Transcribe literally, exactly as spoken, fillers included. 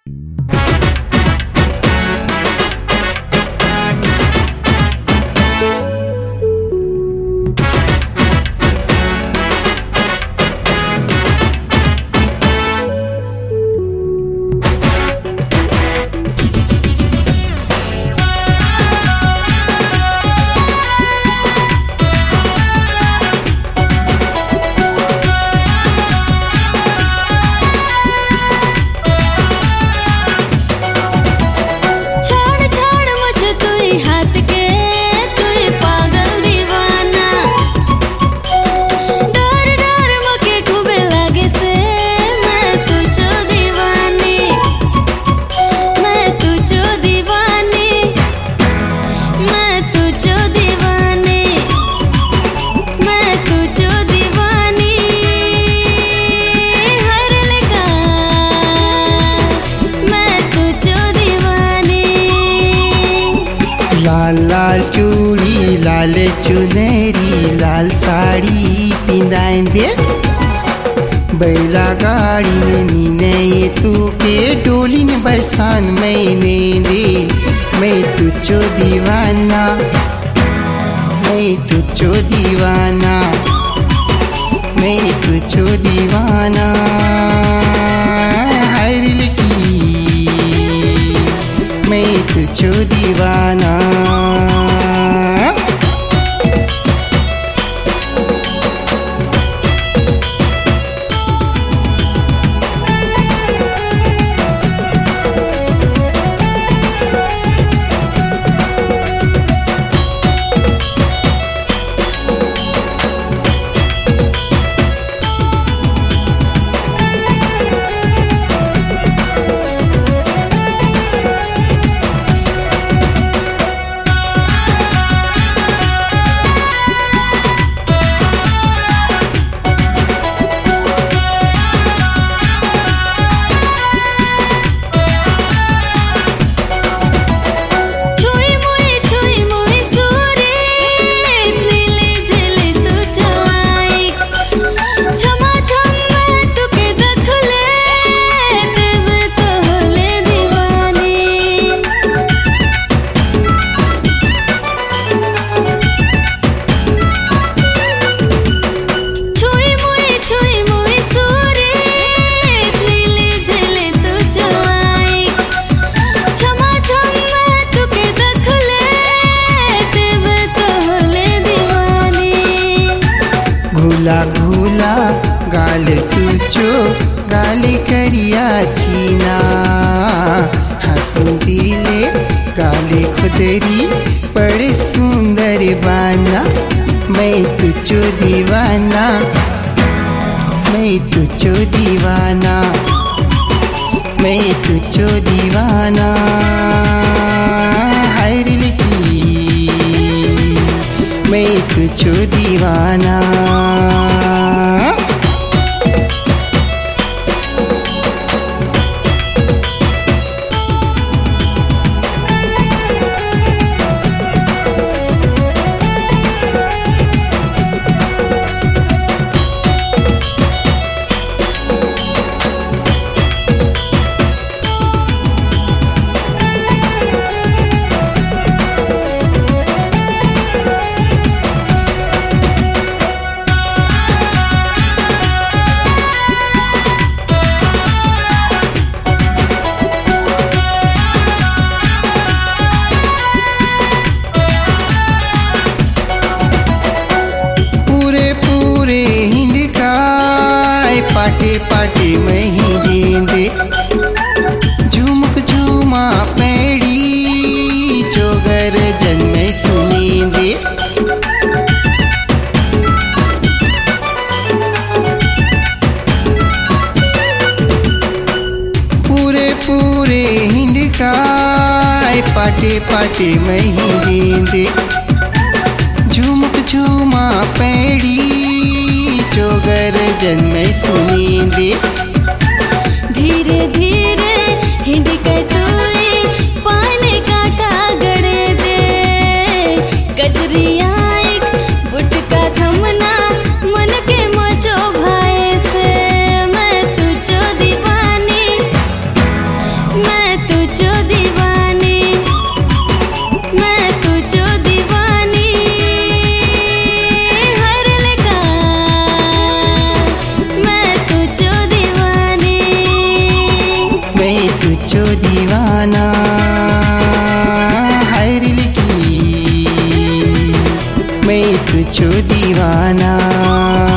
लाल लाल चूड़ी लाल चुनरी लाल साड़ी पिंदाएं दे बैला गाड़ी में नीने तू के डोली ने बरसान मैंने दे मैं तुझो दीवाना मैं तुझो दीवाना मैं तुझो दीवाना हर लकी मैं तुझो दीवाना। घूला घूला गाल तुझो गाली करिया चीना हंसू दिले गाले खुदरी बड़े सुंदर बाना मैं तुझो दीवाना मैं तुझो दीवाना मैं तुझो दीवाना हर लकी मैं तुझो दीवाना। पाटे पाटे मही देंदे झुमक झुमा पैड़ी जोगर जन्म सुनेंदे पूरे पूरे हिंडकाय पाटे पाटे मही देंदे झुमक झुमा पैड़ी जोगर जन्म सुनेंदे धीरे धीरे हिंड के तोए पानी काटा गड़े दे गजरिया एक बुटका थमना मन के मचो भाई से मैं तुझो दीवानी तुझो दीवाना हाय रे लिखी मैं तुझो दीवाना।